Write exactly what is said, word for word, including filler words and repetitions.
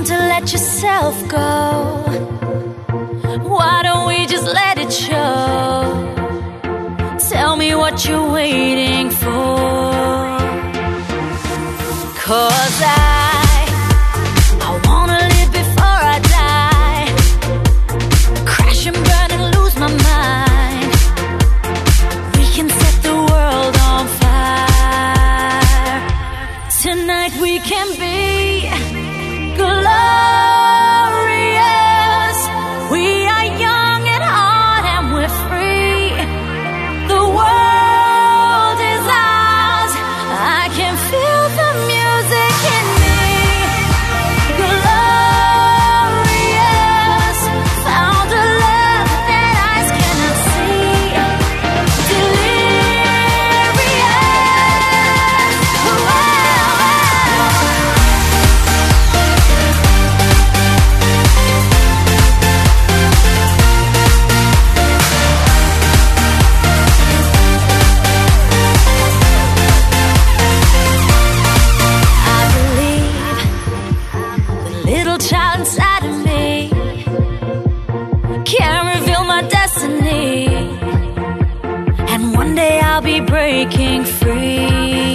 want to let yourself go. Why don't we just let it show? Tell me what you're waiting for. 'Cause I, I wanna live before I die. Crash and burn and lose my mind. We can set the world on fire. Tonight we can be glorious. We are young at heart and we're free. The world is ours. I can feel the music in me. Glorious. Found a love that eyes cannot see. Delirious. Wow. I believe the little child inside of me can reveal my destiny, and one day I'll be breaking free.